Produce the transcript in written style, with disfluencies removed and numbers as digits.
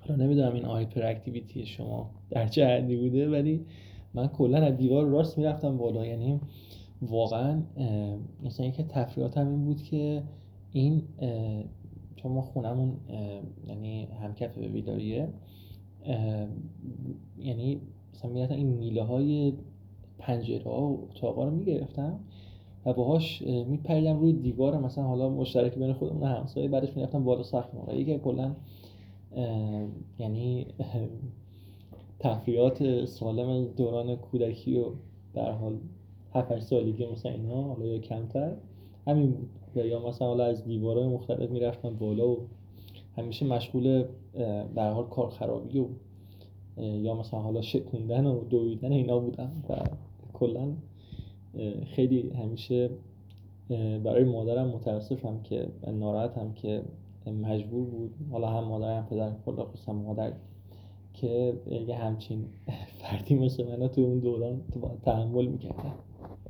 حالا نمیدونم این هایپر اکتیویتی شما در چه حدی بوده، ولی من کلا از دیوار راست میرفتم بالا. یعنی واقعا مثلا یکی تفریحاتم این بود که این چون ما خونمون یعنی همکف به ویلاییه، یعنی مثلا میرفتم این میله های پنجره ها و اتاقا رو میگرفتم و باهاش میپریدم روی دیوار، مثلا حالا مشترک بین خودمون و همسایه، بعدش میرفتم بالا سقف ما. یکی کلا یعنی تفریحات سالم دوران کودکی و در حال 7 سالگی مثلا اینا، حالا یا کمتر، همین بود. یا مثلا حالا از دیوارهای مختلف میرفتم بالا و همیشه مشغول به هر حال کار خرابی و یا مثلا حالا شکوندن و دویدن اینا بودم و کلا خیلی همیشه برای مادرم متاسفم که ناراحتم که مجبور بود، حالا هم مادرم هم پدرم، خدا خصوصا مادر، که یه همچین فردی مثل منو تو اون دوران تو باید تحمل میکردم.